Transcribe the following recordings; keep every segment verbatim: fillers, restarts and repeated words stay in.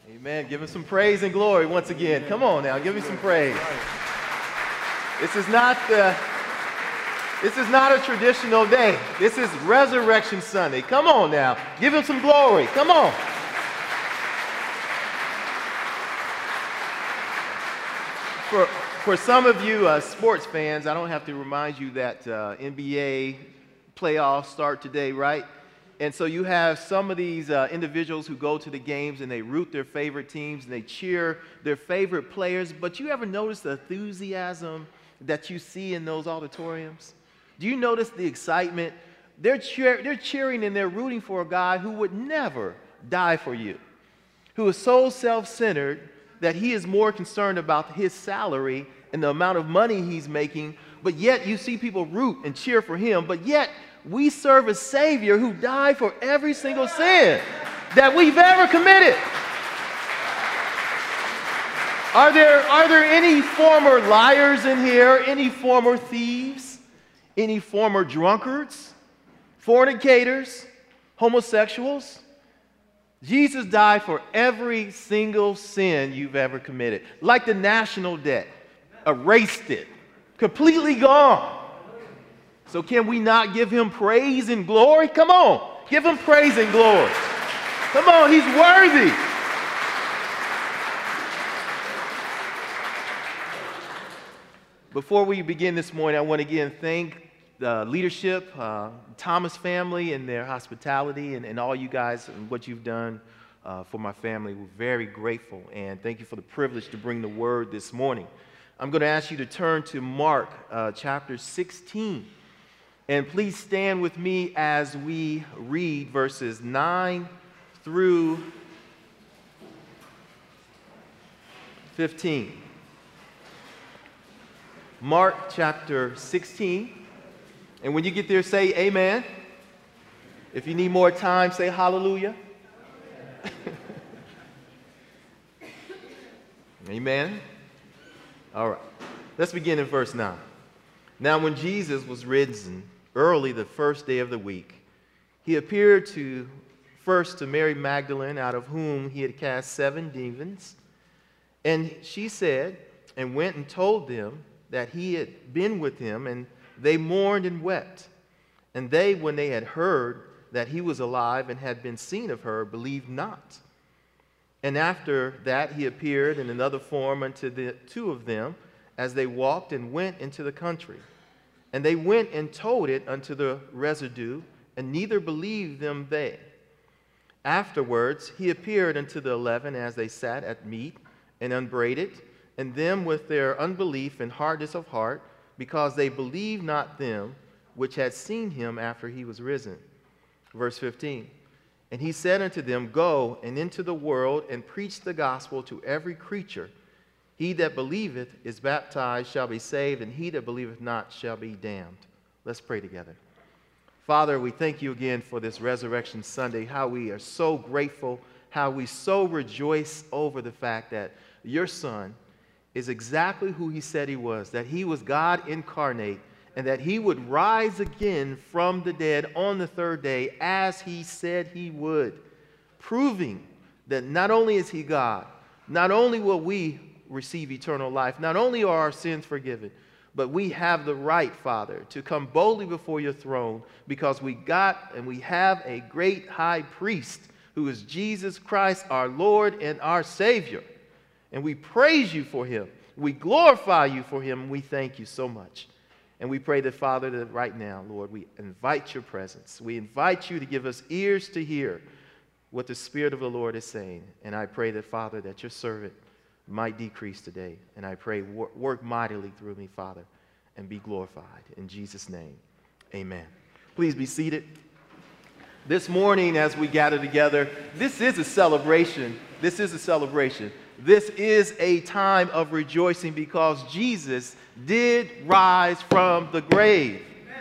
Amen. Give him some praise and glory once again. Come on now, give him some praise. This is not the, this is not a traditional day. This is Resurrection Sunday. Come on now, give him some glory. Come on. For, for some of you uh, sports fans, I don't have to remind you that uh, N B A playoffs start today, right? And so you have some of these uh, individuals who go to the games and they root their favorite teams and they cheer their favorite players. But you ever notice the enthusiasm that you see in those auditoriums? Do you notice the excitement? They're, cheer they're cheering and they're rooting for a guy who would never die for you, who is so self-centered that he is more concerned about his salary and the amount of money he's making. But yet you see people root and cheer for him, but yet we serve a Savior who died for every single sin that we've ever committed. Are there, are there any former liars in here? Any former thieves? Any former drunkards? Fornicators? Homosexuals? Jesus died for every single sin you've ever committed. Like the national debt. Erased it. Completely gone. So can we not give him praise and glory? Come on, give him praise and glory. Come on, he's worthy. Before we begin this morning, I want to again thank the leadership, uh, Thomas family and their hospitality and, and all you guys and what you've done uh, for my family. We're very grateful and thank you for the privilege to bring the word this morning. I'm going to ask you to turn to Mark uh, chapter sixteen. And please stand with me as we read verses nine through fifteen. Mark chapter sixteen. And when you get there, say amen. If you need more time, say hallelujah. Amen. All right. Let's begin in verse nine. Now when Jesus was risen early the first day of the week, he appeared to first to Mary Magdalene, out of whom he had cast seven demons. And she said, and went and told them that he had been with him, and they mourned and wept. And they, when they had heard that he was alive and had been seen of her, believed not. And after that he appeared in another form unto the two of them, as they walked and went into the country. And they went and told it unto the residue, and neither believed them they. Afterwards he appeared unto the eleven as they sat at meat, and upbraided, and them with their unbelief and hardness of heart, because they believed not them which had seen him after he was risen. Verse fifteen. And he said unto them, Go and into the world, and preach the gospel to every creature. He that believeth is baptized shall be saved, and he that believeth not shall be damned. Let's pray together. Father, we thank you again for this Resurrection Sunday, how we are so grateful, how we so rejoice over the fact that your Son is exactly who he said he was, that he was God incarnate, and that he would rise again from the dead on the third day as he said he would, proving that not only is he God, not only will we receive eternal life, not only are our sins forgiven, but we have the right, Father, to come boldly before your throne because we got and we have a great high priest who is Jesus Christ, our Lord and our Savior. And we praise you for him. We glorify you for him. And we thank you so much. And we pray that, Father, that right now, Lord, we invite your presence. We invite you to give us ears to hear what the Spirit of the Lord is saying. And I pray that, Father, that your servant might decrease today. And I pray, work mightily through me, Father, and be glorified. In Jesus' name, amen. Please be seated. This morning, as we gather together, this is a celebration. This is a celebration. This is a time of rejoicing because Jesus did rise from the grave.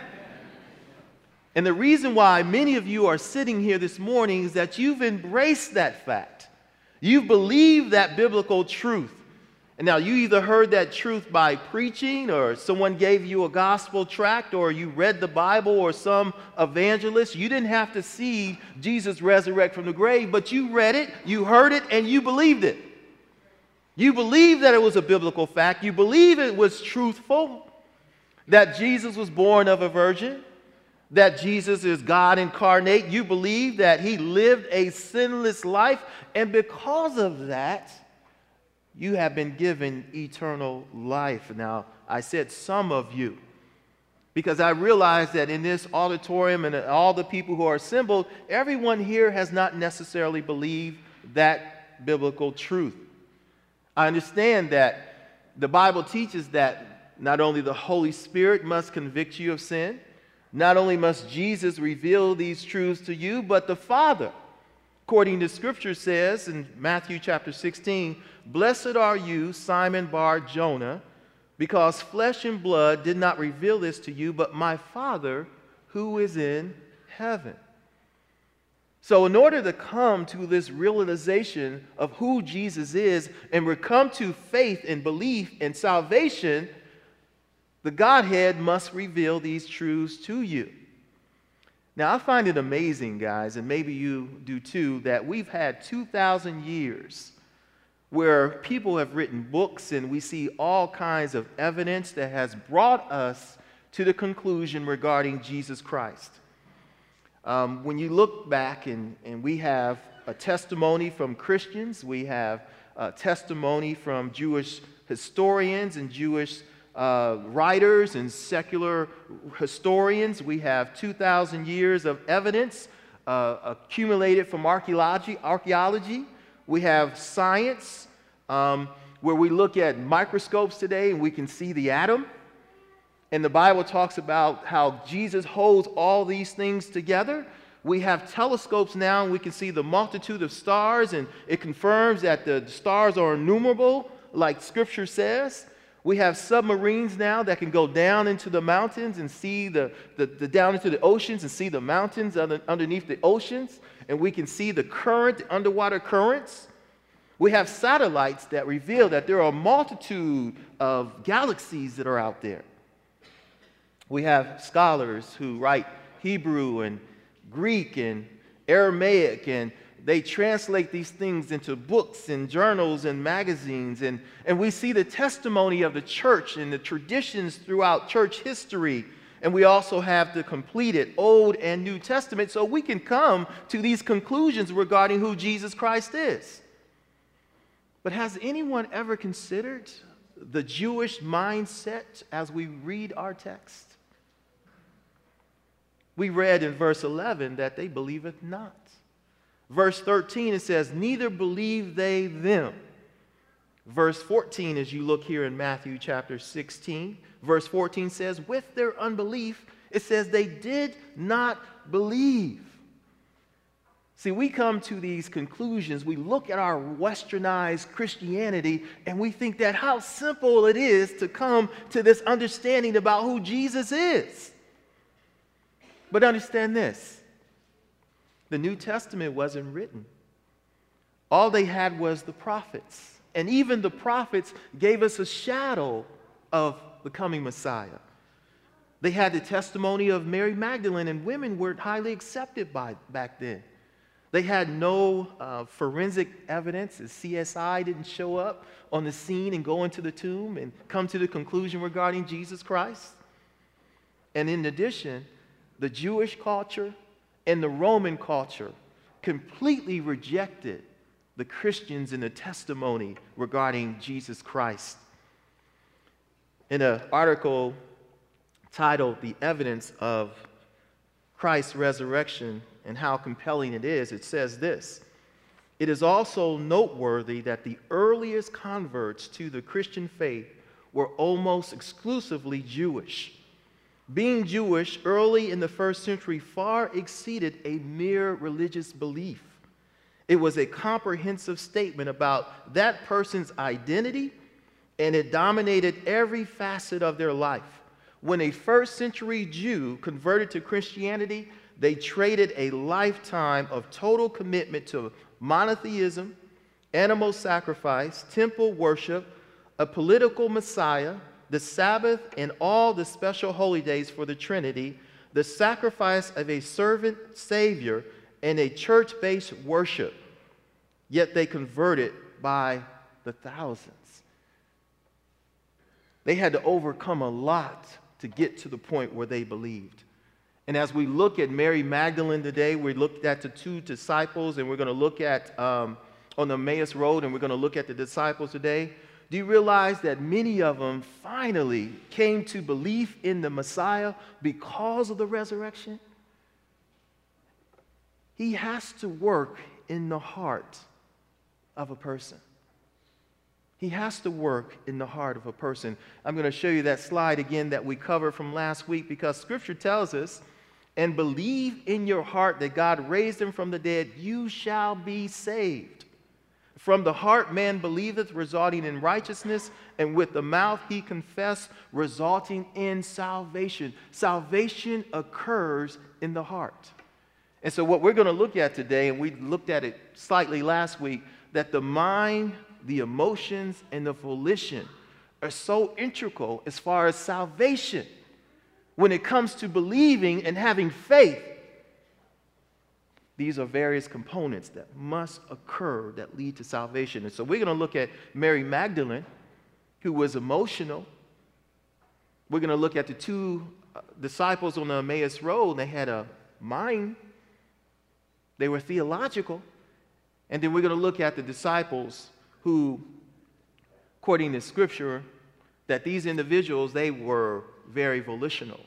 And the reason why many of you are sitting here this morning is that you've embraced that fact. You've believed that biblical truth. And now you either heard that truth by preaching, or someone gave you a gospel tract, or you read the Bible, or some evangelist. You didn't have to see Jesus resurrect from the grave, but you read it, you heard it, and you believed it. You believed that it was a biblical fact. You believe it was truthful, that Jesus was born of a virgin, that Jesus is God incarnate. You believe that he lived a sinless life, and because of that, you have been given eternal life. Now, I said some of you, because I realize that in this auditorium and all the people who are assembled, everyone here has not necessarily believed that biblical truth. I understand that the Bible teaches that not only the Holy Spirit must convict you of sin, not only must Jesus reveal these truths to you, but the Father, according to Scripture, says in Matthew chapter sixteen, "Blessed are you, Simon Bar-Jonah, because flesh and blood did not reveal this to you, but my Father who is in heaven." So in order to come to this realization of who Jesus is and we come to faith and belief and salvation, the Godhead must reveal these truths to you. Now, I find it amazing, guys, and maybe you do too, that we've had two thousand years where people have written books and we see all kinds of evidence that has brought us to the conclusion regarding Jesus Christ. Um, when you look back and, and we have a testimony from Christians, we have a testimony from Jewish historians and Jewish uh, writers and secular historians. We have two thousand years of evidence uh, accumulated from archaeology. archaeology. We have science, um, where we look at microscopes today and we can see the atom. And the Bible talks about how Jesus holds all these things together. We have telescopes now and we can see the multitude of stars, and it confirms that the stars are innumerable, like Scripture says. We have submarines now that can go down into the mountains and see the, the, the down into the oceans and see the mountains under, underneath the oceans. And we can see the current, the underwater currents. We have satellites that reveal that there are a multitude of galaxies that are out there. We have scholars who write Hebrew and Greek and Aramaic, and they translate these things into books and journals and magazines. And, and we see the testimony of the church and the traditions throughout church history. And we also have the completed Old and New Testament, so we can come to these conclusions regarding who Jesus Christ is. But has anyone ever considered the Jewish mindset as we read our text? We read in verse eleven that they believeth not. Verse thirteen, it says, neither believe they them. Verse fourteen, as you look here in Matthew chapter sixteen, verse fourteen says, with their unbelief, it says they did not believe. See, we come to these conclusions, we look at our westernized Christianity, and we think that how simple it is to come to this understanding about who Jesus is. But understand this, the New Testament wasn't written. All they had was the prophets. And even the prophets gave us a shadow of the coming Messiah. They had the testimony of Mary Magdalene, and women were highly accepted by back then. They had no uh, forensic evidence. The C S I didn't show up on the scene and go into the tomb and come to the conclusion regarding Jesus Christ. And in addition, the Jewish culture and the Roman culture completely rejected the Christians in the testimony regarding Jesus Christ. In an article titled "The Evidence of Christ's Resurrection and How Compelling It Is," it says this: it is also noteworthy that the earliest converts to the Christian faith were almost exclusively Jewish. Being Jewish early in the first century far exceeded a mere religious belief. It was a comprehensive statement about that person's identity, and it dominated every facet of their life. When a first century Jew converted to Christianity, they traded a lifetime of total commitment to monotheism, animal sacrifice, temple worship, a political Messiah, the Sabbath, and all the special holy days for the Trinity, the sacrifice of a servant Savior, and a church-based worship. Yet they converted by the thousands. They had to overcome a lot to get to the point where they believed. And as we look at Mary Magdalene today, we looked at the two disciples, and we're going to look at um, on the Emmaus Road, and we're going to look at the disciples today. Do you realize that many of them finally came to belief in the Messiah because of the resurrection? He has to work in the heart of a person. He has to work in the heart of a person. I'm going to show you that slide again that we covered from last week, because Scripture tells us, and believe in your heart that God raised him from the dead, you shall be saved. From the heart man believeth, resulting in righteousness, and with the mouth he confess, resulting in salvation. Salvation occurs in the heart. And so what we're going to look at today, and we looked at it slightly last week, that the mind, the emotions, and the volition are so integral as far as salvation. When it comes to believing and having faith, these are various components that must occur that lead to salvation. And so we're going to look at Mary Magdalene, who was emotional. We're going to look at the two disciples on the Emmaus Road. They had a mind. They were theological. And then we're going to look at the disciples who, according to Scripture, that these individuals, they were very volitional.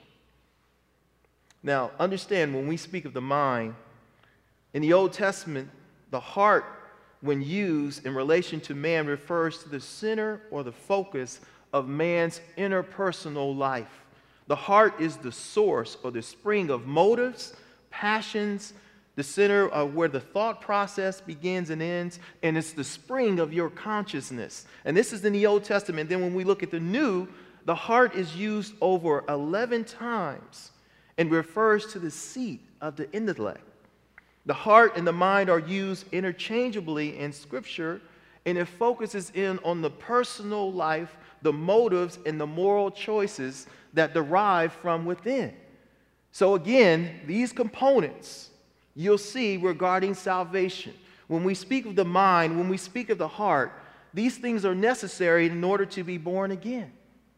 Now, understand, when we speak of the mind, in the Old Testament, the heart, when used in relation to man, refers to the center or the focus of man's interpersonal life. The heart is the source or the spring of motives, passions, the center of where the thought process begins and ends, and it's the spring of your consciousness. And this is in the Old Testament. Then when we look at the New, the heart is used over eleven times and refers to the seat of the intellect. The heart and the mind are used interchangeably in Scripture, and it focuses in on the personal life, the motives, and the moral choices that derive from within. So again, these components you'll see regarding salvation. When we speak of the mind, when we speak of the heart, these things are necessary in order to be born again.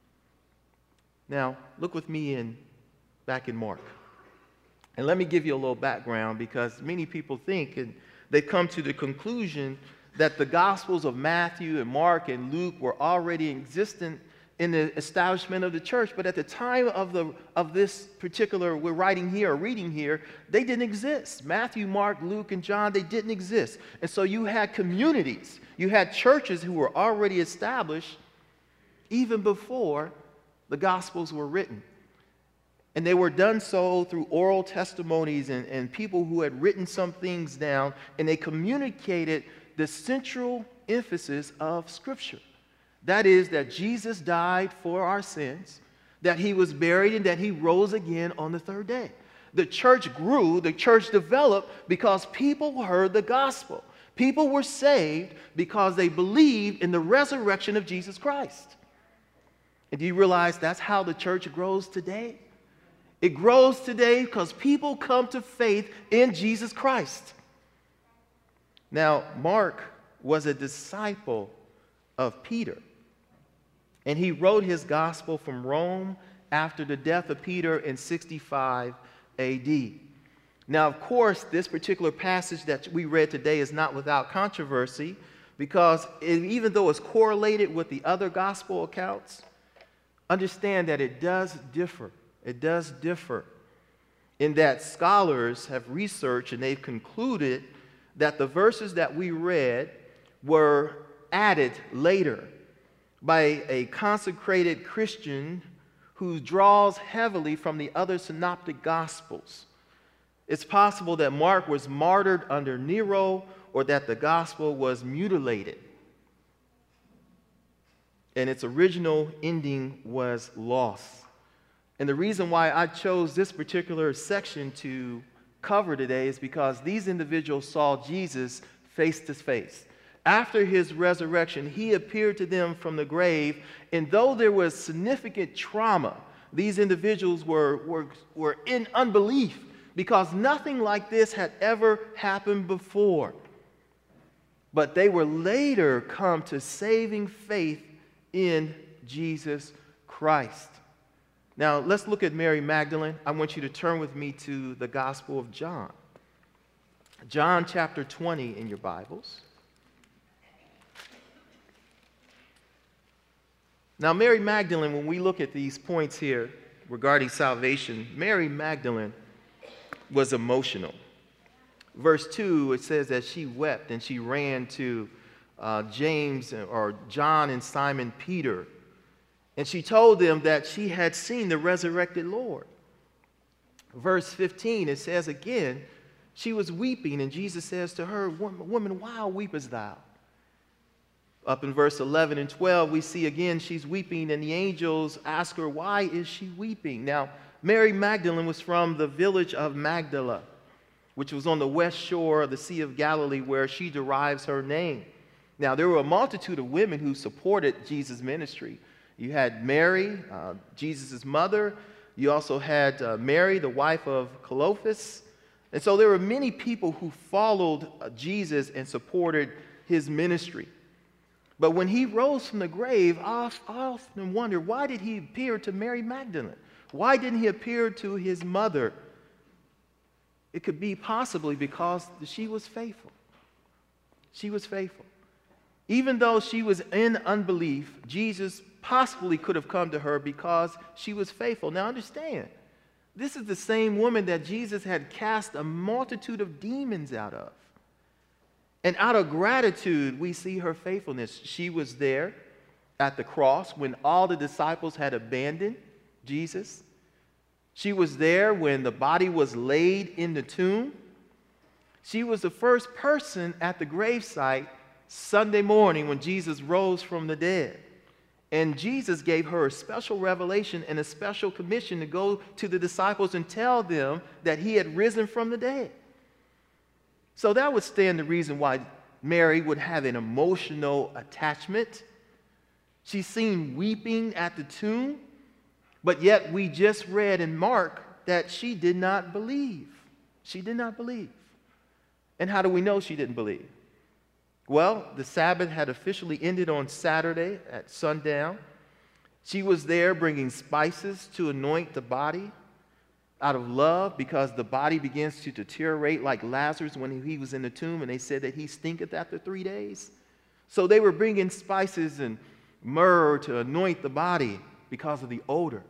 Now, look with me in back in Mark. And let me give you a little background, because many people think, and they come to the conclusion, that the Gospels of Matthew and Mark and Luke were already existent in the establishment of the church. But at the time of, the, of this particular, we're writing here or reading here, they didn't exist. Matthew, Mark, Luke, and John, they didn't exist. And so you had communities, you had churches who were already established even before the Gospels were written. And they were done so through oral testimonies and, and people who had written some things down, and they communicated the central emphasis of Scripture. That is, that Jesus died for our sins, that he was buried, and that he rose again on the third day. The church grew, the church developed because people heard the gospel. People were saved because they believed in the resurrection of Jesus Christ. And do you realize that's how the church grows today? It grows today because people come to faith in Jesus Christ. Now, Mark was a disciple of Peter, and he wrote his gospel from Rome after the death of Peter in sixty-five A D. Now, of course, this particular passage that we read today is not without controversy, because it, even though it's correlated with the other gospel accounts, understand that it does differ. It does differ in that scholars have researched and they've concluded that the verses that we read were added later by a consecrated Christian who draws heavily from the other synoptic gospels. It's possible that Mark was martyred under Nero, or that the gospel was mutilated and its original ending was lost. And the reason why I chose this particular section to cover today is because these individuals saw Jesus face to face. After his resurrection, he appeared to them from the grave, and though there was significant trauma, these individuals were, were, were in unbelief because nothing like this had ever happened before. But they were later come to saving faith in Jesus Christ. Now, let's look at Mary Magdalene. I want you to turn with me to the Gospel of John. John chapter twenty in your Bibles. Now, Mary Magdalene, when we look at these points here regarding salvation, Mary Magdalene was emotional. Verse two, it says that she wept and she ran to uh, James or John and Simon Peter. And she told them that she had seen the resurrected Lord. Verse fifteen, it says again, she was weeping, and Jesus says to her, "Woman, why weepest thou?" Up in verse eleven and twelve, we see again she's weeping, and the angels ask her, why is she weeping? Now, Mary Magdalene was from the village of Magdala, which was on the west shore of the Sea of Galilee, where she derives her name. Now, there were a multitude of women who supported Jesus' ministry. You had Mary, uh, Jesus' mother. You also had uh, Mary, the wife of Clopas. And so there were many people who followed uh, Jesus and supported his ministry. But when he rose from the grave, I often wonder, why did he appear to Mary Magdalene? Why didn't he appear to his mother? It could be possibly because she was faithful. She was faithful. Even though she was in unbelief, Jesus possibly could have come to her because she was faithful. Now understand, this is the same woman that Jesus had cast a multitude of demons out of. And out of gratitude, we see her faithfulness. She was there at the cross when all the disciples had abandoned Jesus. She was there when the body was laid in the tomb. She was the first person at the gravesite Sunday morning when Jesus rose from the dead. And Jesus gave her a special revelation and a special commission to go to the disciples and tell them that he had risen from the dead. So that would stand the reason why Mary would have an emotional attachment. She's seen weeping at the tomb, but yet we just read in Mark that she did not believe. She did not believe. And how do we know she didn't believe? Well, the Sabbath had officially ended on Saturday at sundown. She was there bringing spices to anoint the body out of love, because the body begins to deteriorate like Lazarus when he was in the tomb, and they said that he stinketh after three days. So they were bringing spices and myrrh to anoint the body because of the odor.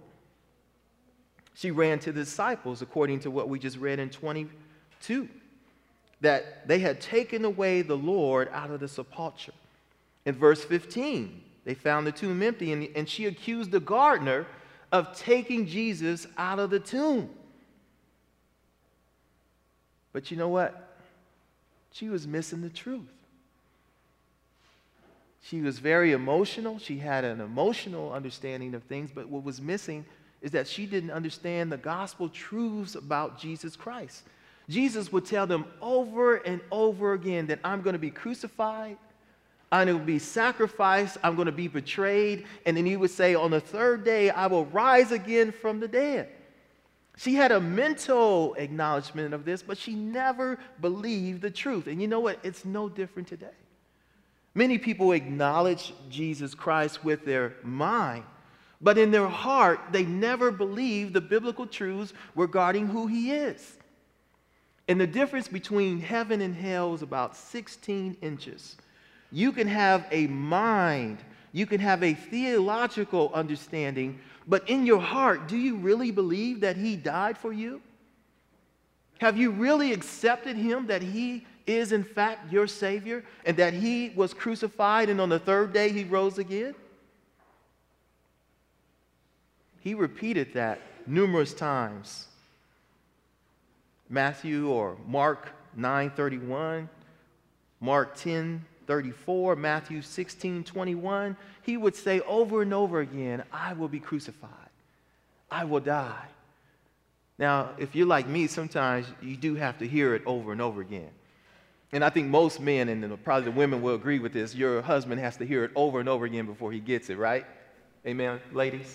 She ran to the disciples, according to what we just read in twenty-two, that they had taken away the Lord out of the sepulchre. In verse fifteen, they found the tomb empty, and, and she accused the gardener of taking Jesus out of the tomb. But you know what? She was missing the truth. She was very emotional. She had an emotional understanding of things, but what was missing is that she didn't understand the gospel truths about Jesus Christ. Jesus would tell them over and over again that I'm going to be crucified, I'm going to be sacrificed, I'm going to be betrayed, and then he would say, on the third day, I will rise again from the dead. She had a mental acknowledgement of this, but she never believed the truth. And you know what? It's no different today. Many people acknowledge Jesus Christ with their mind, but in their heart, they never believe the biblical truths regarding who he is. And the difference between heaven and hell is about sixteen inches. You can have a mind, you can have a theological understanding, but in your heart, do you really believe that he died for you? Have you really accepted him, that he is in fact your Savior, and that he was crucified and on the third day he rose again? He repeated that numerous times. Matthew or Mark nine thirty-one, Mark ten thirty-four, Matthew sixteen twenty-one, he would say over and over again, I will be crucified. I will die. Now, if you're like me, sometimes you do have to hear it over and over again. And I think most men, and probably the women will agree with this, your husband has to hear it over and over again before he gets it, right? Amen, ladies?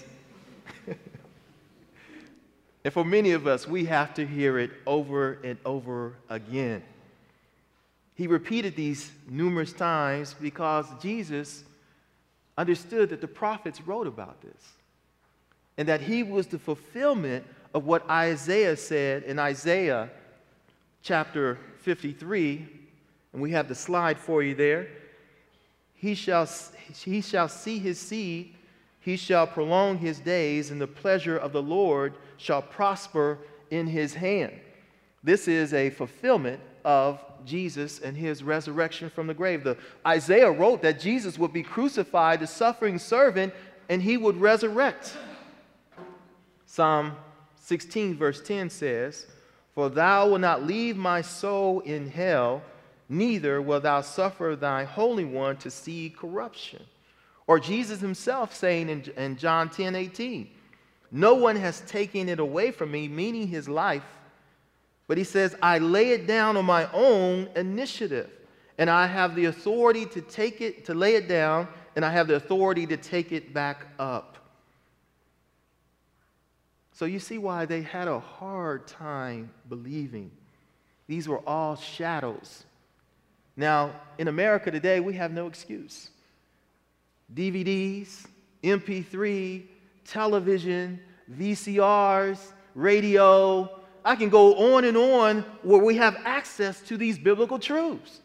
And for many of us, we have to hear it over and over again. He repeated these numerous times because Jesus understood that the prophets wrote about this and that he was the fulfillment of what Isaiah said in Isaiah chapter fifty-three. And we have the slide for you there. He shall, he shall see his seed, he shall prolong his days, and the pleasure of the Lord shall prosper in his hand. This is a fulfillment of Jesus and his resurrection from the grave. The, Isaiah wrote that Jesus would be crucified, the suffering servant, and he would resurrect. Psalm sixteen verse ten says, "For thou wilt not leave my soul in hell, neither wilt thou suffer thy Holy One to see corruption." Or Jesus himself saying in, in John ten eighteen, "No one has taken it away from me," meaning his life, but he says, "I lay it down on my own initiative, and I have the authority to take it, to lay it down, and I have the authority to take it back up." So you see why they had a hard time believing. These were all shadows. Now, in America today, we have no excuse. D V Ds, M P three, television, V C Rs, radio. I can go on and on where we have access to these biblical truths.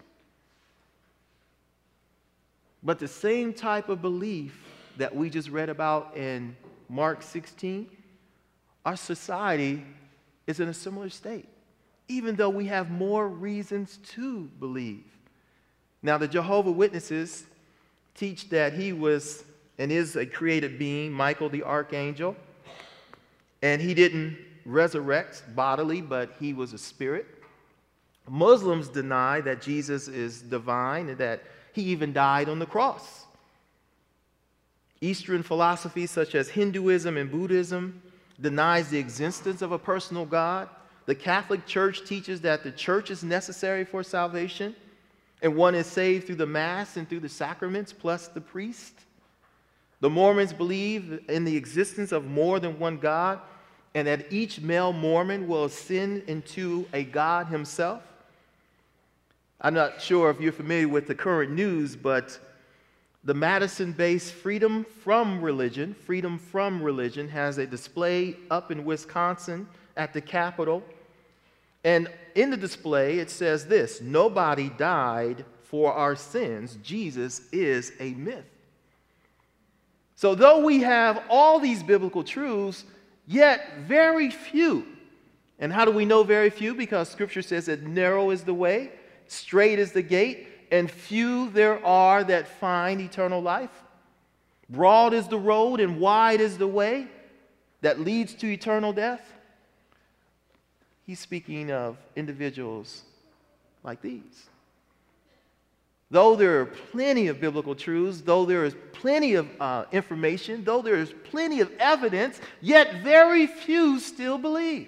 But the same type of belief that we just read about in Mark sixteen, our society is in a similar state, even though we have more reasons to believe. Now, the Jehovah's Witnesses teach that he was and is a created being, Michael the archangel, and he didn't resurrect bodily, but he was a spirit. Muslims deny that Jesus is divine and that he even died on the cross. Eastern philosophies such as Hinduism and Buddhism denies the existence of a personal God. The Catholic Church teaches that the church is necessary for salvation, and one is saved through the Mass and through the sacraments plus the priest. The Mormons believe in the existence of more than one God, and that each male Mormon will ascend into a God himself. I'm not sure if you're familiar with the current news, but the Madison-based Freedom From Religion, Freedom From Religion has a display up in Wisconsin at the Capitol. And in the display, it says this: "Nobody died for our sins. Jesus is a myth." So though we have all these biblical truths, yet very few. And how do we know very few? Because Scripture says that narrow is the way, straight is the gate, and few there are that find eternal life. Broad is the road and wide is the way that leads to eternal death. He's speaking of individuals like these. Though there are plenty of biblical truths, though there is plenty of uh, information, though there is plenty of evidence, yet very few still believe.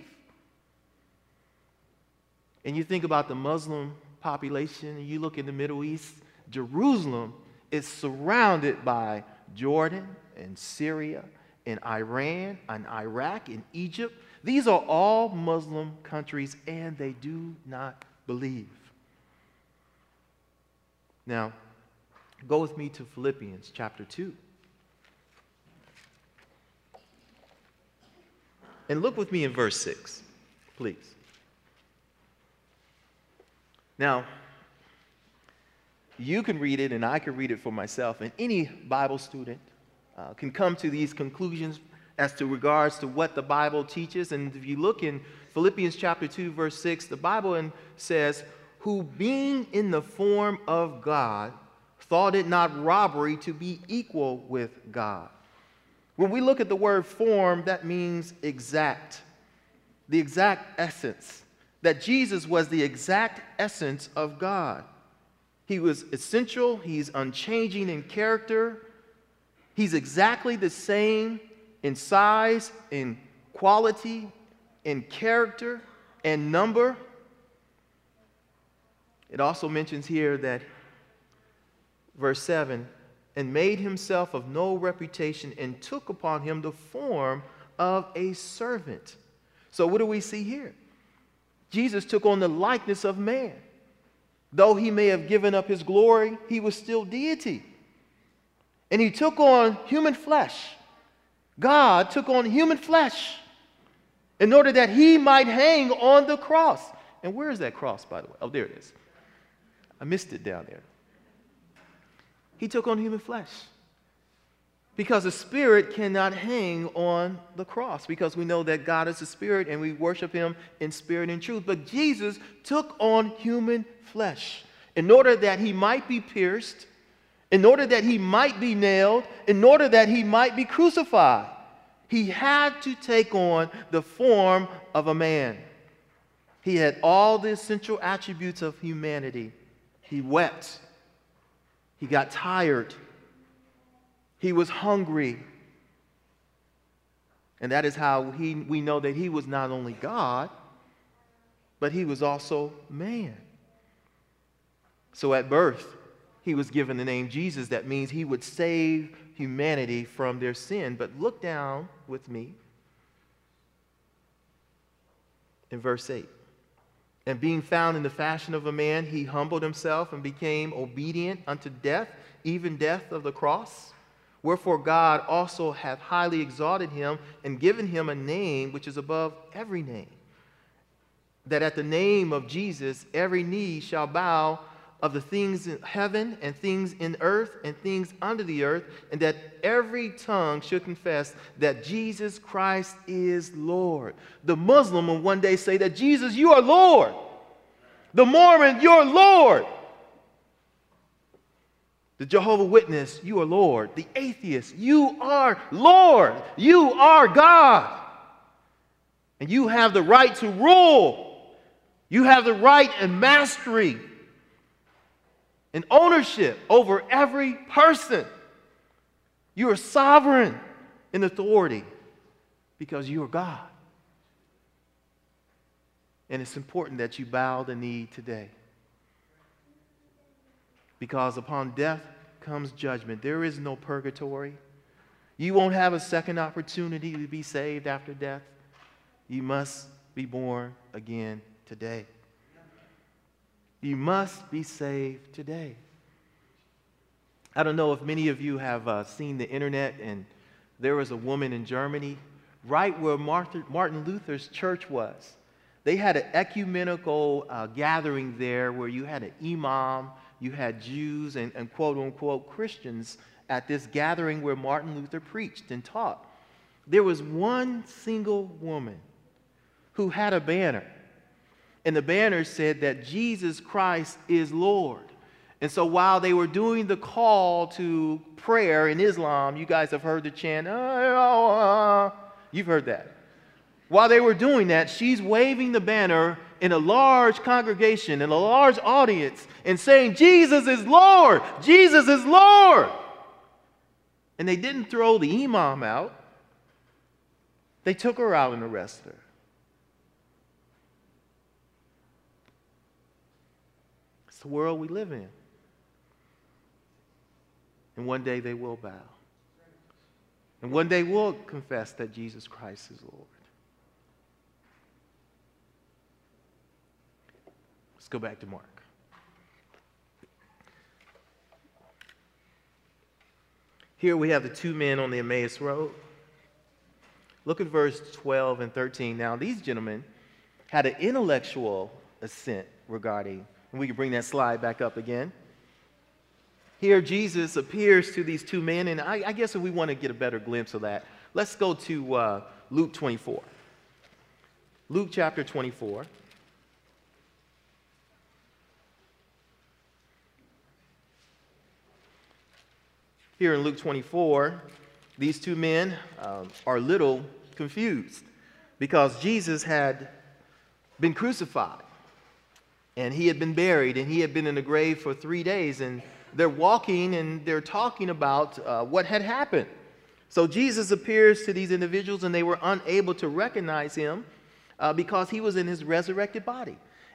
And you think about the Muslim population, and you look in the Middle East, Jerusalem is surrounded by Jordan and Syria and Iran and Iraq and Egypt. These are all Muslim countries, and they do not believe. Now, go with me to Philippians chapter two. And look with me in verse six, please. Now, you can read it, and I can read it for myself, and any Bible student uh, can come to these conclusions as to regards to what the Bible teaches. And if you look in Philippians chapter two, verse six, the Bible in, says, "Who being in the form of God, thought it not robbery to be equal with God." When we look at the word form, that means exact, the exact essence. That Jesus was the exact essence of God. He was essential. He's unchanging in character. He's exactly the same in size, in quality, in character, and number. It also mentions here that, verse seven, and made himself of no reputation and took upon him the form of a servant. So what do we see here? Jesus took on the likeness of man. Though he may have given up his glory, he was still deity. And he took on human flesh. God took on human flesh in order that he might hang on the cross. And where is that cross, by the way? Oh, there it is. I missed it down there. He took on human flesh. Because the spirit cannot hang on the cross, because we know that God is a spirit and we worship him in spirit and truth. But Jesus took on human flesh in order that he might be pierced, in order that he might be nailed, in order that he might be crucified. He had to take on the form of a man. He had all the essential attributes of humanity. He wept. He got tired. He was hungry. And that is how he, we know that he was not only God, but he was also man. So at birth, he was given the name Jesus. That means he would save humanity from their sin. But look down with me in verse eight. And being found in the fashion of a man, he humbled himself and became obedient unto death, even death of the cross. Wherefore God also hath highly exalted him and given him a name which is above every name, that at the name of Jesus every knee shall bow, of the things in heaven and things in earth and things under the earth, and that every tongue should confess that Jesus Christ is Lord. The Muslim will one day say that, Jesus, you are Lord. The Mormon, you're Lord. The Jehovah's Witness, you are Lord. The atheist, you are Lord. You are God. And you have the right to rule. You have the right and mastery and ownership over every person. You are sovereign in authority because you are God. And it's important that you bow the knee today, because upon death comes judgment. There is no purgatory. You won't have a second opportunity to be saved after death. You must be born again today. You must be saved today. I don't know if many of you have uh, seen the internet, and there was a woman in Germany, right where Martin, Martin Luther's church was. They had an ecumenical uh, gathering there where you had an imam, you had Jews and, and quote-unquote Christians at this gathering where Martin Luther preached and taught. There was one single woman who had a banner. And the banner said that Jesus Christ is Lord. And so while they were doing the call to prayer in Islam, you guys have heard the chant, oh, oh, oh. You've heard that. While they were doing that, she's waving the banner in a large congregation, in a large audience, and saying, Jesus is Lord! Jesus is Lord! And they didn't throw the imam out. They took her out and arrested her. The world we live in. And one day they will bow. And one day we'll confess that Jesus Christ is Lord. Let's go back to Mark. Here we have the two men on the Emmaus Road. Look at verse twelve and thirteen. Now, these gentlemen had an intellectual assent regarding. And we can bring that slide back up again. Here Jesus appears to these two men, and I, I guess if we want to get a better glimpse of that, let's go to uh, Luke twenty-four. Luke chapter twenty-four. Here in Luke twenty-four, these two men um, are a little confused because Jesus had been crucified. And he had been buried, and he had been in the grave for three days. And they're walking, and they're talking about uh, what had happened. So Jesus appears to these individuals, and they were unable to recognize him uh, because he was in his resurrected body.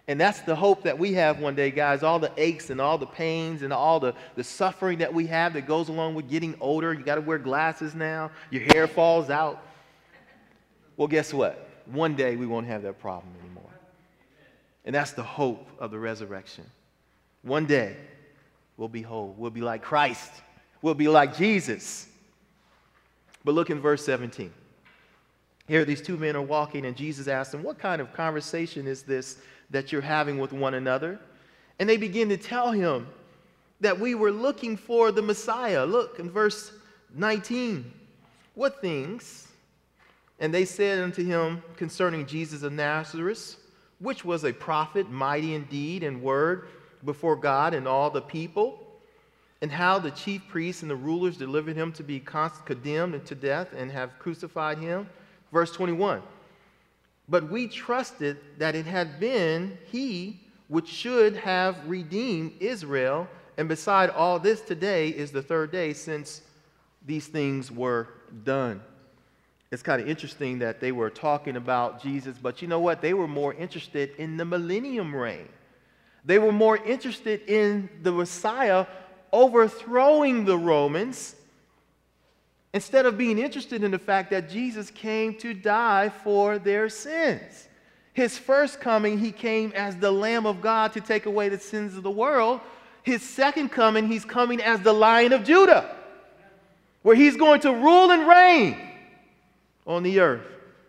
And that's the hope that we have one day, guys. All the aches and all the pains and all the, the suffering that we have that goes along with getting older. You got to wear glasses now. Your hair falls out. Well, guess what? One day we won't have that problem anymore. And that's the hope of the resurrection. One day we'll be whole. We'll be like Christ. We'll be like Jesus. But look in verse seventeen. Here these two men are walking, and Jesus asks them, what kind of conversation is this that you're having with one another? And they begin to tell him that we were looking for the Messiah. Look in verse nineteen. What things? And they said unto him concerning Jesus of Nazareth, which was a prophet, mighty in deed and word before God and all the people, and how the chief priests and the rulers delivered him to be condemned to death and have crucified him. Verse twenty-one, but we trusted that it had been he which should have redeemed Israel, and beside all this, today is the third day since these things were done. It's kind of interesting that they were talking about Jesus, but you know what? They were more interested in the millennium reign. They were more interested in the Messiah overthrowing the Romans, instead of being interested in the fact that Jesus came to die for their sins. His first coming, he came as the Lamb of God to take away the sins of the world. His second coming, he's coming as the Lion of Judah, where he's going to rule and reign on the earth.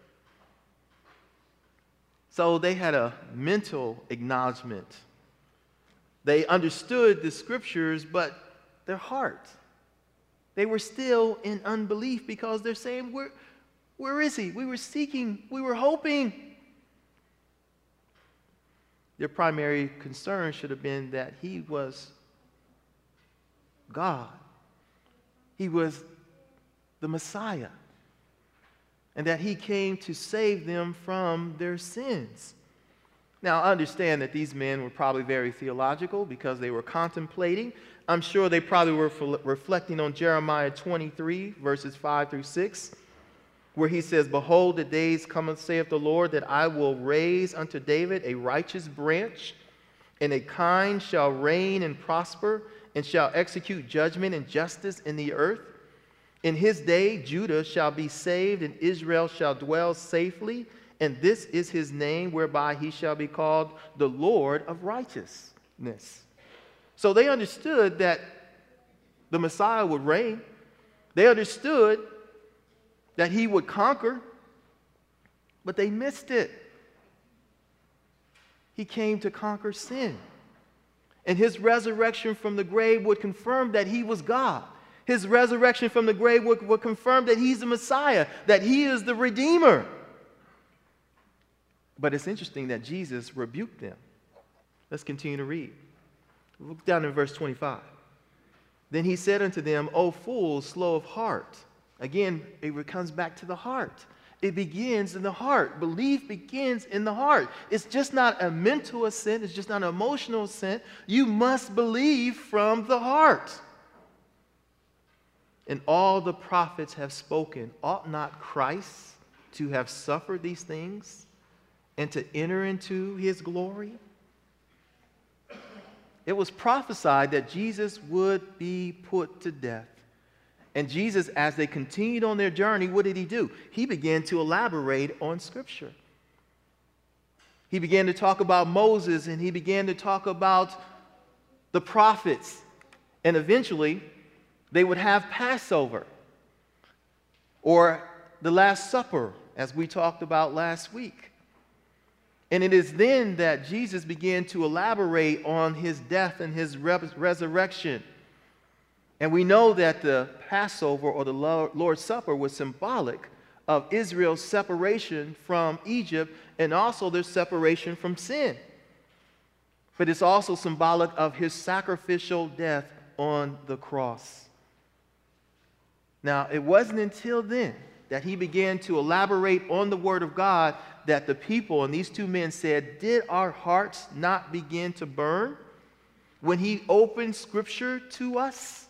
So they had a mental acknowledgement. They understood the scriptures, but their heart, they were still in unbelief, because they're saying, where, where is he? We were seeking, we were hoping. Their primary concern should have been that he was God. He was the Messiah, and that he came to save them from their sins. Now, I understand that these men were probably very theological because they were contemplating. I'm sure they probably were reflecting on Jeremiah twenty-three, verses five through six, where he says, behold, the days come, saith the Lord, that I will raise unto David a righteous branch, and a kind shall reign and prosper, and shall execute judgment and justice in the earth. In his day Judah shall be saved, and Israel shall dwell safely. And this is his name, whereby he shall be called the Lord of righteousness. So they understood that the Messiah would reign. They understood that he would conquer, but they missed it. He came to conquer sin. And his resurrection from the grave would confirm that he was God. His resurrection from the grave would, would confirm that he's the Messiah, that he is the Redeemer. But it's interesting that Jesus rebuked them. Let's continue to read. Look down in verse twenty-five. Then he said unto them, O fools, slow of heart. Again, it comes back to the heart. It begins in the heart. Belief begins in the heart. It's just not a mental assent. It's just not an emotional assent. You must believe from the heart. And all the prophets have spoken. Ought not Christ to have suffered these things and to enter into his glory? It was prophesied that Jesus would be put to death. And Jesus, as they continued on their journey, what did he do? He began to elaborate on Scripture. He began to talk about Moses, and he began to talk about the prophets. And eventually, they would have Passover, or the Last Supper, as we talked about last week. And it is then that Jesus began to elaborate on his death and his resurrection. And we know that the Passover, or the Lord's Supper, was symbolic of Israel's separation from Egypt, and also their separation from sin. But it's also symbolic of his sacrificial death on the cross. Now, it wasn't until then that he began to elaborate on the Word of God that the people, and these two men said, did our hearts not begin to burn when he opened Scripture to us?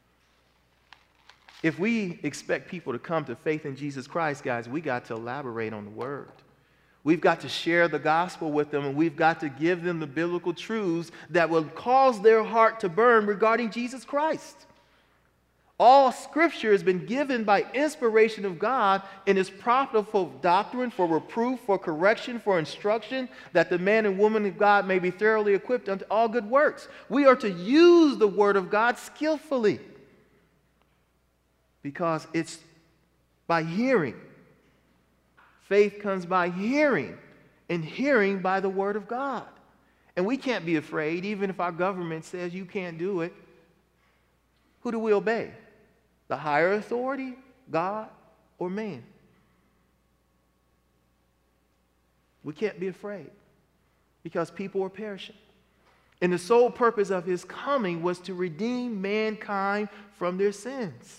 If we expect people to come to faith in Jesus Christ, guys, we got to elaborate on the Word. We've got to share the gospel with them, and we've got to give them the biblical truths that will cause their heart to burn regarding Jesus Christ. All Scripture has been given by inspiration of God and is profitable for doctrine, for reproof, for correction, for instruction, that the man and woman of God may be thoroughly equipped unto all good works. We are to use the Word of God skillfully, because it's by hearing. Faith comes by hearing, and hearing by the Word of God. And we can't be afraid, even if our government says you can't do it. Who do we obey? The higher authority, God, or man? We can't be afraid, because people are perishing. And the sole purpose of his coming was to redeem mankind from their sins.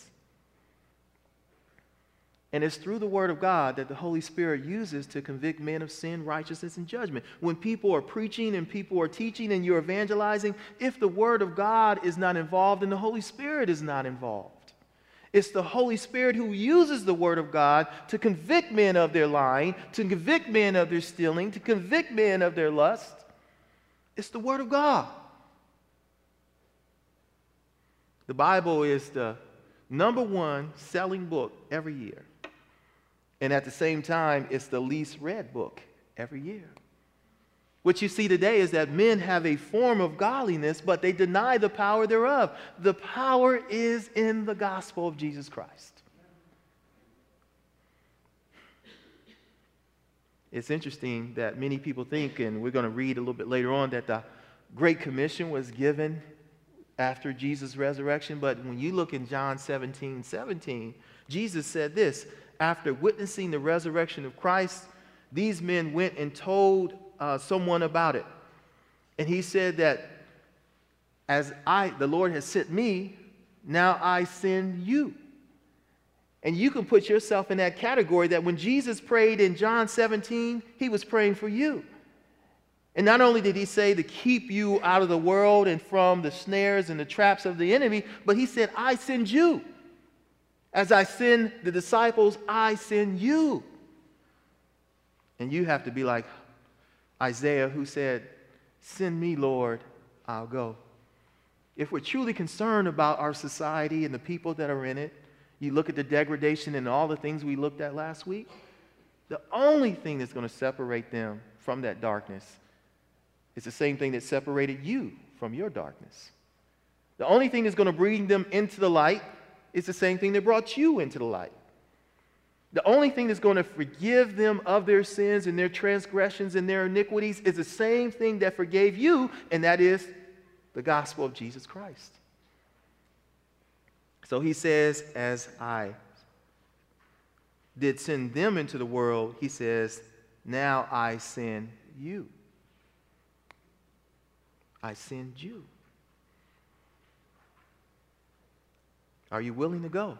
And it's through the Word of God that the Holy Spirit uses to convict men of sin, righteousness, and judgment. When people are preaching and people are teaching and you're evangelizing, if the Word of God is not involved, then the Holy Spirit is not involved. It's the Holy Spirit who uses the Word of God to convict men of their lying, to convict men of their stealing, to convict men of their lust. It's the Word of God. The Bible is the number one selling book every year. And at the same time, it's the least read book every year. What you see today is that men have a form of godliness, but they deny the power thereof. The power is in the gospel of Jesus Christ. It's interesting that many people think, and we're going to read a little bit later on, that the Great Commission was given after Jesus' resurrection. But when you look in John seventeen seventeen, Jesus said this: after witnessing the resurrection of Christ, these men went and told uh, someone about it. And he said that as I, the Lord has sent me, now I send you. And you can put yourself in that category, that when Jesus prayed in John seventeen, he was praying for you. And not only did he say to keep you out of the world and from the snares and the traps of the enemy, but he said, I send you. As I send the disciples, I send you. And you have to be like Isaiah, who said, send me, Lord, I'll go. If we're truly concerned about our society and the people that are in it, you look at the degradation and all the things we looked at last week, the only thing that's going to separate them from that darkness is the same thing that separated you from your darkness. The only thing that's going to bring them into the light is the same thing that brought you into the light. The only thing that's going to forgive them of their sins and their transgressions and their iniquities is the same thing that forgave you, and that is the gospel of Jesus Christ. So he says, as I did send them into the world, he says, now I send you. I send you. Are you willing to go?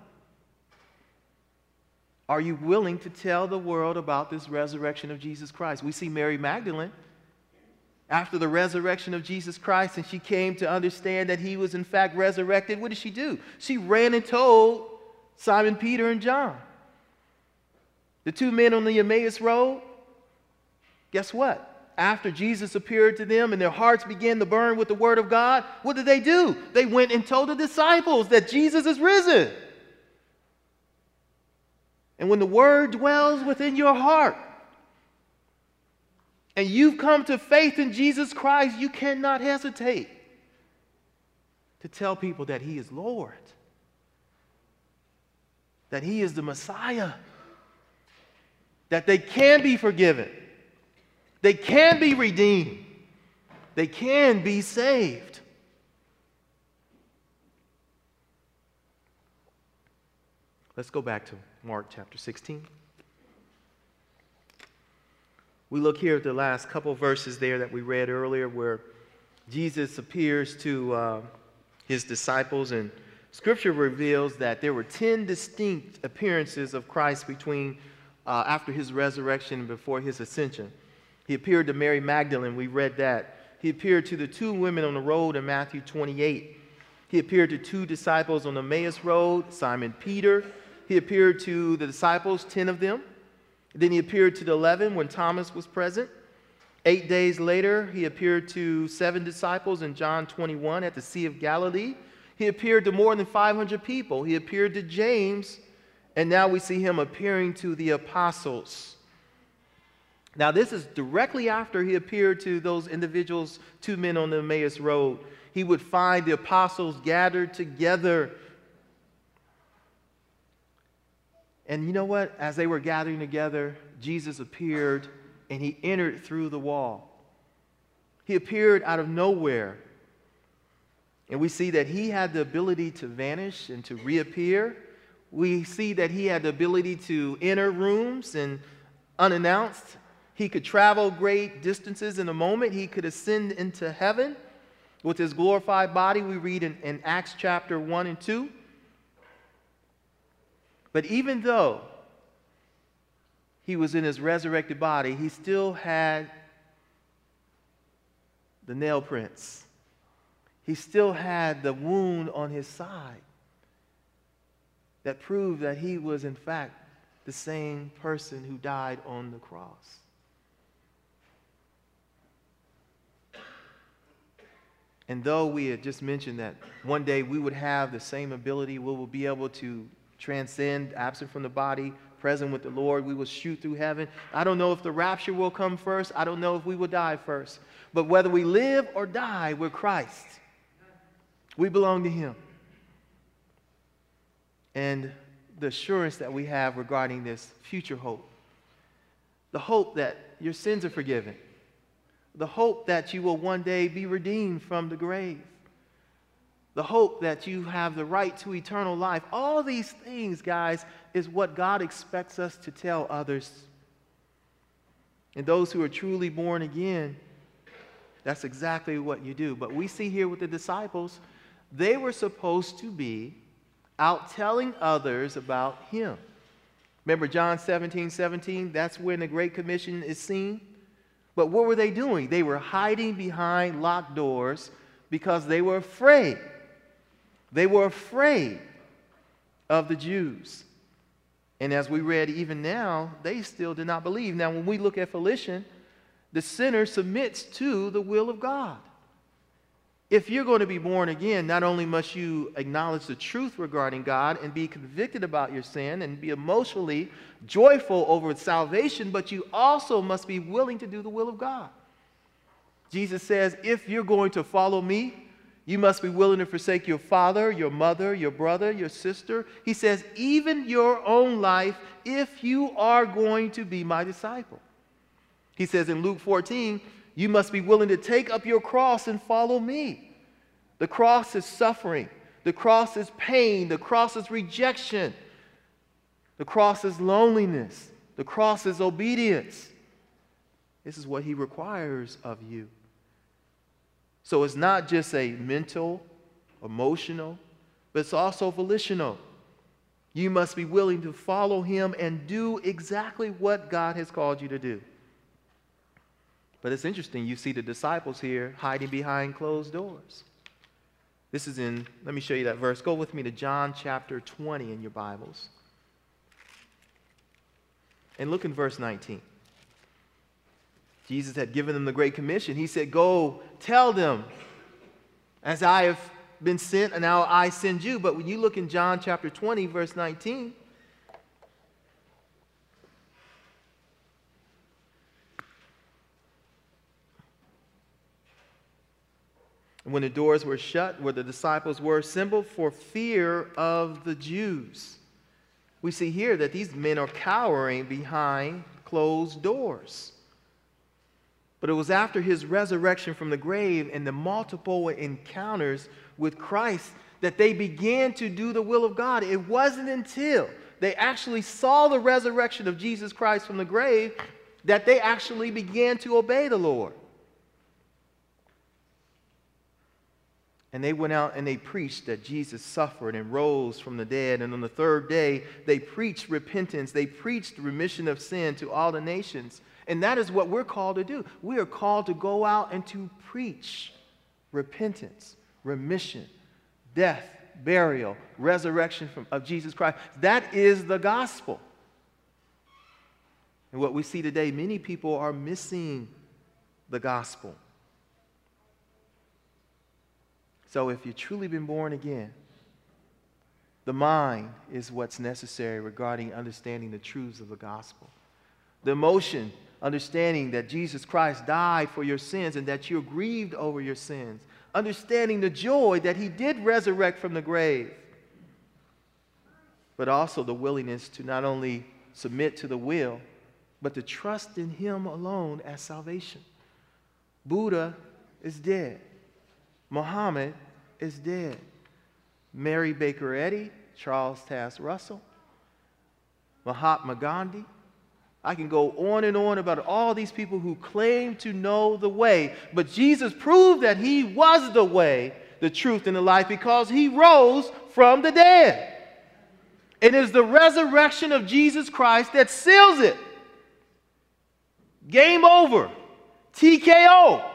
Are you willing to tell the world about this resurrection of Jesus Christ? We see Mary Magdalene after the resurrection of Jesus Christ, and she came to understand that he was in fact resurrected. What did she do? She ran and told Simon Peter and John. The two men on the Emmaus Road, guess what? After Jesus appeared to them and their hearts began to burn with the Word of God, what did they do? They went and told the disciples that Jesus is risen. And when the Word dwells within your heart and you've come to faith in Jesus Christ, you cannot hesitate to tell people that he is Lord, that he is the Messiah, that they can be forgiven. They can be redeemed. They can be saved. Let's go back to Mark chapter sixteen. We look here at the last couple verses there that we read earlier, where Jesus appears to uh, his disciples, and Scripture reveals that there were ten distinct appearances of Christ between uh, after his resurrection and before his ascension. He appeared to Mary Magdalene. We read that. He appeared to the two women on the road in Matthew twenty-eight. He appeared to two disciples on the Emmaus Road, Simon Peter. He appeared to the disciples, ten of them. Then he appeared to the eleven when Thomas was present. Eight days later, he appeared to seven disciples in John twenty-one at the Sea of Galilee. He appeared to more than five hundred people. He appeared to James, and now we see him appearing to the apostles. Now, this is directly after he appeared to those individuals, two men on the Emmaus Road. He would find the apostles gathered together. And you know what? As they were gathering together, Jesus appeared and he entered through the wall. He appeared out of nowhere. And we see that he had the ability to vanish and to reappear. We see that he had the ability to enter rooms and unannounced. He could travel great distances in a moment. He could ascend into heaven with his glorified body. We read in, in Acts chapter one and two. But even though he was in his resurrected body, he still had the nail prints. He still had the wound on his side that proved that he was, in fact, the same person who died on the cross. And though we had just mentioned that one day we would have the same ability, we will be able to transcend, absent from the body, present with the Lord, we will shoot through heaven. I don't know if the rapture will come first. I don't know if we will die first. But whether we live or die, we're Christ. We belong to him. And the assurance that we have regarding this future hope, the hope that your sins are forgiven, the hope that you will one day be redeemed from the grave, the hope that you have the right to eternal life. All these things, guys, is what God expects us to tell others. And those who are truly born again, that's exactly what you do. But we see here with the disciples, they were supposed to be out telling others about him. Remember John seventeen seventeen? That's when the Great Commission is seen. But what were they doing? They were hiding behind locked doors because they were afraid. They were afraid of the Jews. And as we read even now, they still did not believe. Now, when we look at Felician, the sinner submits to the will of God. If you're going to be born again, not only must you acknowledge the truth regarding God and be convicted about your sin and be emotionally joyful over salvation, but you also must be willing to do the will of God. Jesus says, if you're going to follow me, you must be willing to forsake your father, your mother, your brother, your sister. He says, even your own life, if you are going to be my disciple. He says in Luke fourteen, you must be willing to take up your cross and follow me. The cross is suffering. The cross is pain. The cross is rejection. The cross is loneliness. The cross is obedience. This is what he requires of you. So it's not just a mental, emotional, but it's also volitional. You must be willing to follow him and do exactly what God has called you to do. But it's interesting, you see the disciples here hiding behind closed doors. This is in, let me show you that verse. Go with me to John chapter twenty in your Bibles. And look in verse nineteen. Jesus had given them the Great Commission. He said, go tell them, as I have been sent, and now I send you. But when you look in John chapter twenty, verse nineteen, when the doors were shut, where the disciples were assembled for fear of the Jews. We see here that these men are cowering behind closed doors. But it was after his resurrection from the grave and the multiple encounters with Christ that they began to do the will of God. It wasn't until they actually saw the resurrection of Jesus Christ from the grave that they actually began to obey the Lord. And they went out and they preached that Jesus suffered and rose from the dead. And on the third day, they preached repentance. They preached remission of sin to all the nations. And that is what we're called to do. We are called to go out and to preach repentance, remission, death, burial, resurrection from, of Jesus Christ. That is the gospel. And what we see today, many people are missing the gospel. So if you've truly been born again, the mind is what's necessary regarding understanding the truths of the gospel. The emotion, understanding that Jesus Christ died for your sins and that you're grieved over your sins. Understanding the joy that he did resurrect from the grave. But also the willingness to not only submit to the will, but to trust in him alone as salvation. Buddha is dead. Muhammad is dead. Mary Baker Eddy, Charles Taze Russell, Mahatma Gandhi. I can go on and on about all these people who claim to know the way. But Jesus proved that he was the way, the truth, and the life because he rose from the dead. It is the resurrection of Jesus Christ that seals it. Game over. T K O.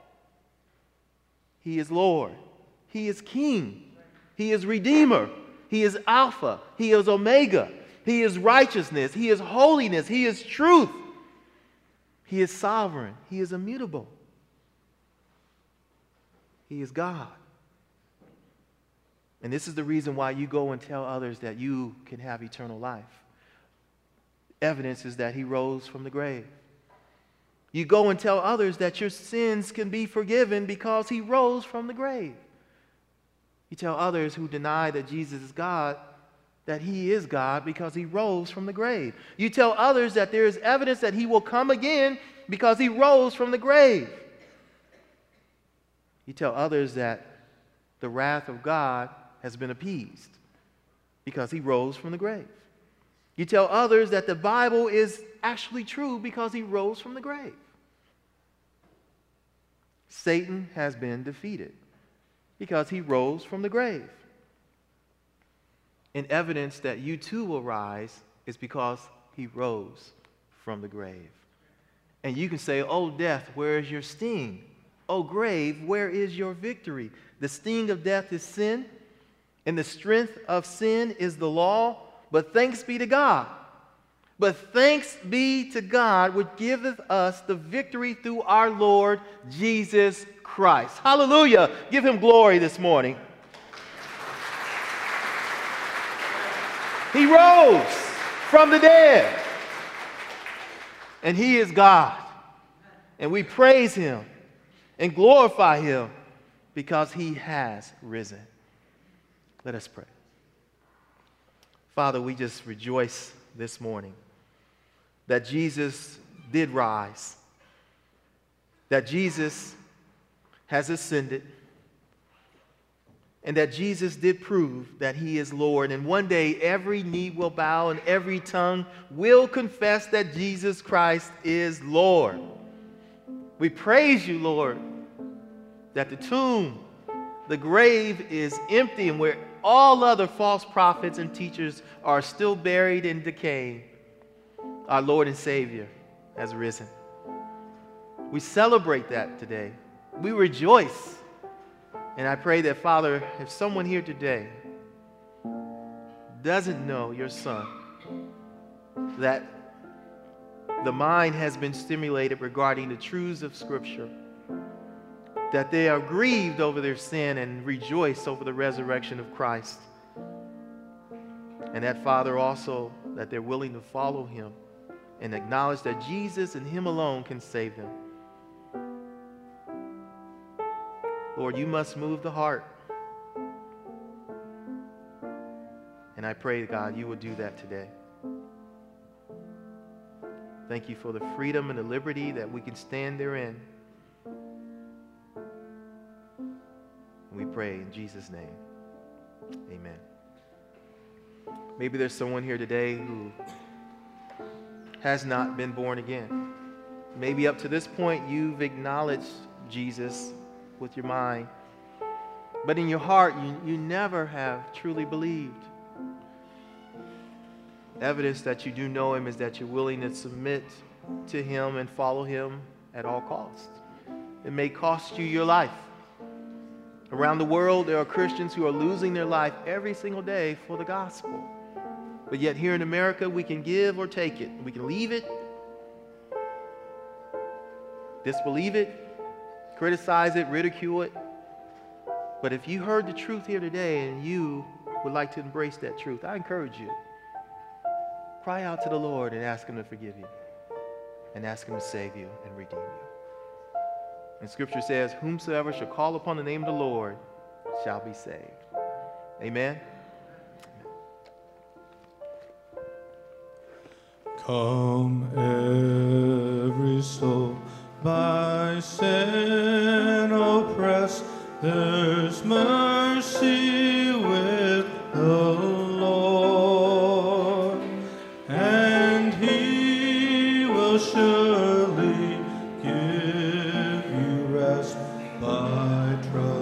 He is Lord. He is King. He is Redeemer. He is Alpha. He is Omega. He is righteousness. He is holiness. He is truth. He is sovereign. He is immutable. He is God. And this is the reason why you go and tell others that you can have eternal life. Evidence is that he rose from the grave. You go and tell others that your sins can be forgiven because he rose from the grave. You tell others who deny that Jesus is God that he is God because he rose from the grave. You tell others that there is evidence that he will come again because he rose from the grave. You tell others that the wrath of God has been appeased because he rose from the grave. You tell others that the Bible is actually true because he rose from the grave. Satan has been defeated because he rose from the grave. And evidence that you too will rise is because he rose from the grave. And you can say, "Oh, death, where is your sting? Oh, grave, where is your victory?" The sting of death is sin, and the strength of sin is the law. But thanks be to God. But thanks be to God, which giveth us the victory through our Lord Jesus Christ. Hallelujah. Give him glory this morning. He rose from the dead. And he is God. And we praise him and glorify him because he has risen. Let us pray. Father, we just rejoice this morning that Jesus did rise, that Jesus has ascended, and that Jesus did prove that he is Lord. And one day every knee will bow and every tongue will confess that Jesus Christ is Lord. We praise you, Lord, that the tomb, the grave is empty, and where all other false prophets and teachers are still buried and decaying, our Lord and Savior has risen. We celebrate that today. We rejoice. And I pray that, Father, if someone here today doesn't know your Son, that the mind has been stimulated regarding the truths of Scripture, that they are grieved over their sin and rejoice over the resurrection of Christ. And that, Father, also, that they're willing to follow him and acknowledge that Jesus and him alone can save them. Lord, you must move the heart. And I pray, God, you will do that today. Thank you for the freedom and the liberty that we can stand therein. We pray in Jesus' name. Amen. Maybe there's someone here today who has not been born again. Maybe up to this point you've acknowledged Jesus with your mind, but in your heart you, you never have truly believed. Evidence that you do know him is that you're willing to submit to him and follow him at all costs. It may cost you your life. Around the world, there are Christians who are losing their life every single day for the gospel. But yet here in America, we can give or take it. We can leave it disbelieve it, criticize it, ridicule it. But if you heard the truth here today and you would like to embrace that truth, I encourage you. Cry out to the Lord and ask Him to forgive you, and ask Him to save you and redeem you. And Scripture says, whomsoever shall call upon the name of the Lord shall be saved. Amen. Come, every soul by sin oppressed, there's mercy with the Lord, and He will surely give you rest by trust.